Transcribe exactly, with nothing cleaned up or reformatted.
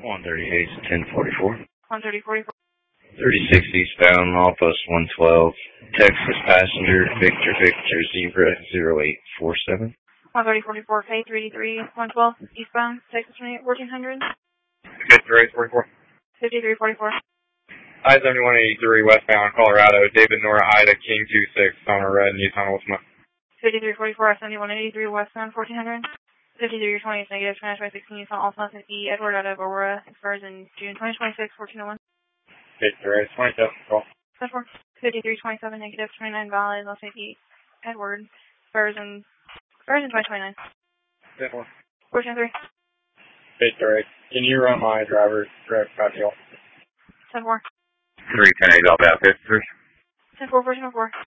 one thirty-eight, ten forty-four. one thirty forty-four. thirty-six eastbound, Mall Post one twelve. Texas passenger, Victor Victor Zebra zero eight four seven. one thirty forty-four, K three three one twelve eastbound, Texas fourteen hundred. fifty-three forty-four. fifty-three forty-four. I seventy-one eighty-three westbound, Colorado. David Nora Ida King two six on a red Nissan Altima. fifty-three forty-four, I seventy-one eighty-three westbound, fourteen hundred. fifty-three twenty is negative, twenty twenty-six Nissan Altima, E. Edward out of Aurora, expires in June twenty twenty-six, fourteen oh one. fifty-three twenty-seven, call. fifty-three twenty-seven, negative, twenty-nine valid, Los Angeles, Edward, expires in, expires in twenty twenty-nine. fifty-four. fourteen oh three. fifty-three. Can you run my driver's direct copy? ten four. three ten eight, all about fifty-three. ten four, fourteen oh four.